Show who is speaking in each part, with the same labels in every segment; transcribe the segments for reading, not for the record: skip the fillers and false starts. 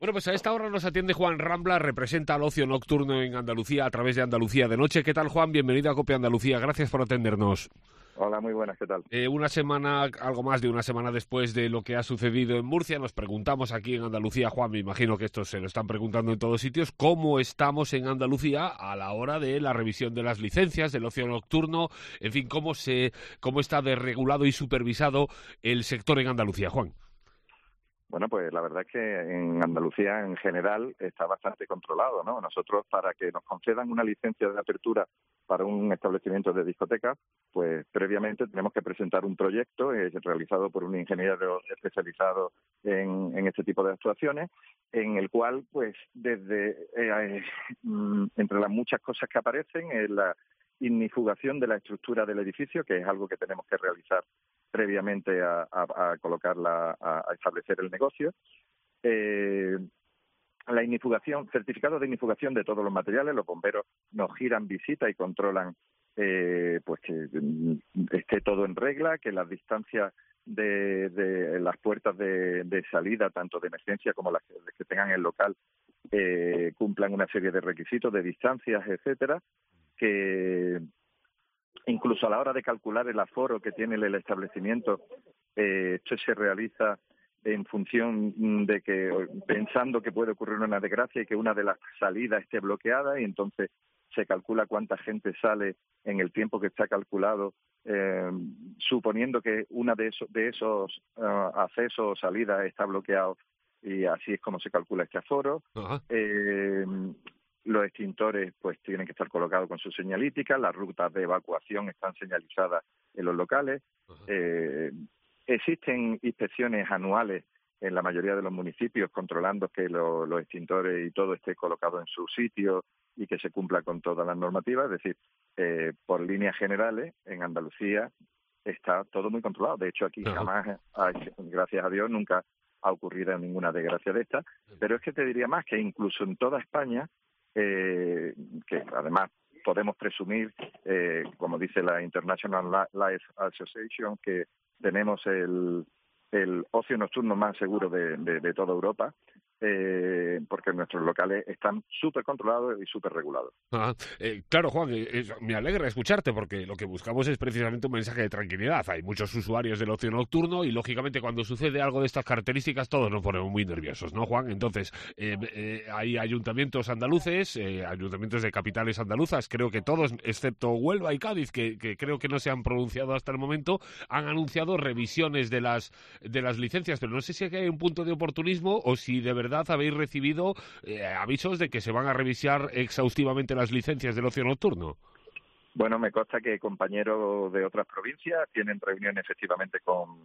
Speaker 1: Bueno, pues a esta hora nos atiende Juan Rambla, representa al ocio nocturno en Andalucía a través de Andalucía de Noche. ¿Qué tal, Juan? Bienvenido a Copia Andalucía. Gracias por atendernos.
Speaker 2: Hola, muy buenas, ¿qué tal?
Speaker 1: Una semana, algo más de una semana después de lo que ha sucedido en Murcia, nos preguntamos aquí en Andalucía, Juan, me imagino que esto se lo están preguntando en todos sitios, ¿cómo estamos en Andalucía a la hora de la revisión de las licencias, del ocio nocturno? En fin, ¿cómo está desregulado y supervisado el sector en Andalucía, Juan?
Speaker 2: Bueno, pues la verdad es que en Andalucía en general está bastante controlado, ¿no? Nosotros, para que nos concedan una licencia de apertura para un establecimiento de discoteca, pues previamente tenemos que presentar un proyecto realizado por un ingeniero especializado en este tipo de actuaciones, en el cual, pues, entre las muchas cosas que aparecen, la ignifugación de la estructura del edificio, que es algo que tenemos que realizar previamente a establecer el negocio. La ignifugación, certificado de ignifugación de todos los materiales. Los bomberos nos giran visita y controlan pues que esté todo en regla, que las distancias de las puertas de salida, tanto de emergencia como las que tengan el local, cumplan una serie de requisitos de distancias, etcétera, que incluso a la hora de calcular el aforo que tiene el establecimiento, esto se realiza en función de que, pensando que puede ocurrir una desgracia y que una de las salidas esté bloqueada, y entonces se calcula cuánta gente sale en el tiempo que está calculado, suponiendo que una de esos accesos o salidas está bloqueado, y así es como se calcula este aforo. Los extintores pues tienen que estar colocados con su señalítica, las rutas de evacuación están señalizadas en los locales. Existen inspecciones anuales en la mayoría de los municipios controlando que los extintores y todo esté colocado en su sitio y que se cumpla con todas las normativas. Es decir, por líneas generales, en Andalucía está todo muy controlado. De hecho, aquí jamás, gracias a Dios, nunca ha ocurrido ninguna desgracia de esta. Pero es que te diría más, que incluso en toda España, que además podemos presumir, como dice la International Life Association, que tenemos el ocio nocturno más seguro de toda Europa, porque nuestros locales están súper controlados y súper regulados.
Speaker 1: Claro, Juan, me alegra escucharte, porque lo que buscamos es precisamente un mensaje de tranquilidad. Hay muchos usuarios del ocio nocturno y, lógicamente, cuando sucede algo de estas características, todos nos ponemos muy nerviosos, ¿no, Juan? Entonces, hay ayuntamientos andaluces, ayuntamientos de capitales andaluzas, creo que todos, excepto Huelva y Cádiz, que creo que no se han pronunciado hasta el momento, han anunciado revisiones de las licencias, pero no sé si aquí hay un punto de oportunismo o si de verdad habéis recibido avisos de que se van a revisar exhaustivamente las licencias del ocio nocturno.
Speaker 2: Bueno, me consta que compañeros de otras provincias tienen reuniones efectivamente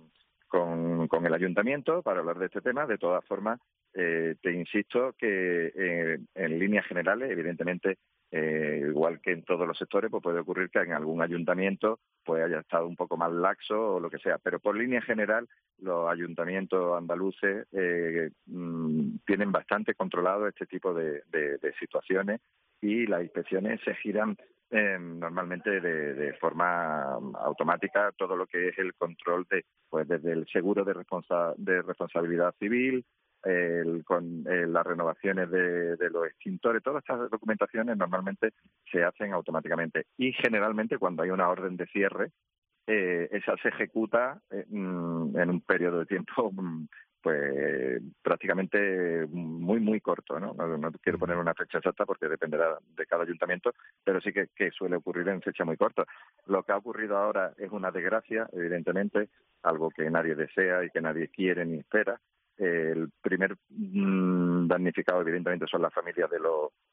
Speaker 2: con el ayuntamiento para hablar de este tema. De todas formas, te insisto que en líneas generales, evidentemente, igual que en todos los sectores, pues puede ocurrir que en algún ayuntamiento pues haya estado un poco más laxo o lo que sea, pero por línea general los ayuntamientos andaluces tienen bastante controlado este tipo de situaciones, y las inspecciones se giran normalmente de forma automática. Todo lo que es el control desde el seguro de responsabilidad civil, con las renovaciones de los extintores, todas estas documentaciones normalmente se hacen automáticamente, y generalmente cuando hay una orden de cierre, esa se ejecuta en un periodo de tiempo pues prácticamente muy corto, ¿no? No quiero poner una fecha exacta porque dependerá de cada ayuntamiento, pero sí que suele ocurrir en fecha muy corta. Lo que ha ocurrido ahora es una desgracia, evidentemente, algo que nadie desea y que nadie quiere ni espera. El primer damnificado, evidentemente, son las familias de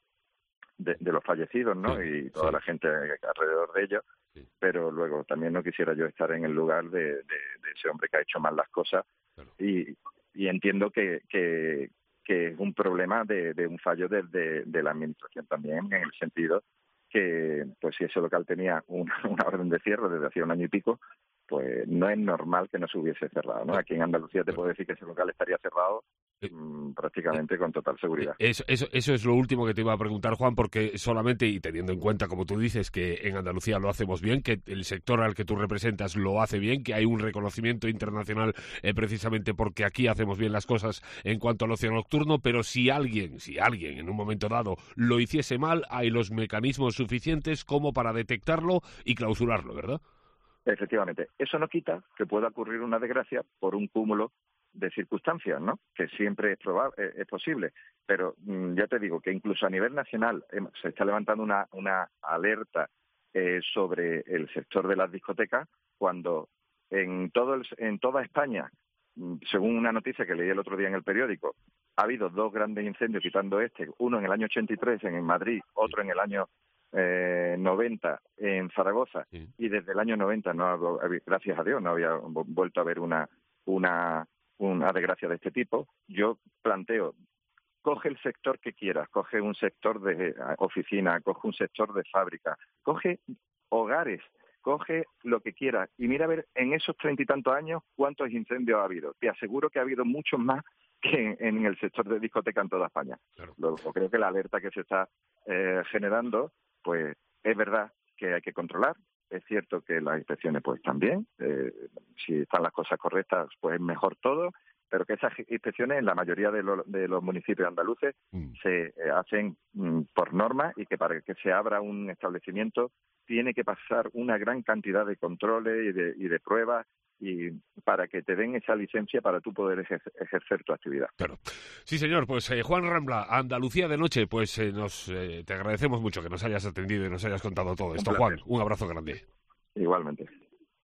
Speaker 2: los fallecidos, ¿no? Sí, y toda la gente alrededor de ellos. Sí. Pero luego también no quisiera yo estar en el lugar de ese hombre que ha hecho mal las cosas. Claro. Y entiendo que es un problema de un fallo de la administración también, en el sentido que, pues, si ese local tenía una orden de cierre desde hacía un año y pico, pues no es normal que no se hubiese cerrado, ¿no? Aquí en Andalucía te puedo decir que ese local estaría cerrado prácticamente con total seguridad.
Speaker 1: Eso es lo último que te iba a preguntar, Juan, porque solamente, y teniendo en cuenta, como tú dices, que en Andalucía lo hacemos bien, que el sector al que tú representas lo hace bien, que hay un reconocimiento internacional precisamente porque aquí hacemos bien las cosas en cuanto al ocio nocturno, pero si alguien en un momento dado lo hiciese mal, hay los mecanismos suficientes como para detectarlo y clausurarlo, ¿verdad?
Speaker 2: Efectivamente. Eso no quita que pueda ocurrir una desgracia por un cúmulo de circunstancias, ¿no? Que siempre es posible. Pero ya te digo que incluso a nivel nacional se está levantando una alerta sobre el sector de las discotecas, cuando en toda España, según una noticia que leí el otro día en el periódico, ha habido 2 grandes incendios, quitando uno en el año 83 en Madrid, otro en el año 90 en Zaragoza, sí. Y desde el año 90, gracias a Dios, no había vuelto a haber una desgracia de este tipo. Yo planteo, coge el sector que quieras, coge un sector de oficina, coge un sector de fábrica, coge hogares, coge lo que quieras y mira a ver en esos 30 y tantos años cuántos incendios ha habido. Te aseguro que ha habido muchos más que en el sector de discoteca en toda España. Claro. Creo que la alerta que se está generando, pues es verdad que hay que controlar. Es cierto que las inspecciones pues también, si están las cosas correctas, pues es mejor todo, pero que esas inspecciones en la mayoría de los municipios andaluces se hacen por norma, y que para que se abra un establecimiento tiene que pasar una gran cantidad de controles y de pruebas, y para que te den esa licencia para tú poder ejercer tu actividad.
Speaker 1: Claro. Sí, señor. Pues Juan Rambla, Andalucía de Noche, pues te agradecemos mucho que nos hayas atendido y nos hayas contado todo esto. Juan, un abrazo grande.
Speaker 2: Igualmente.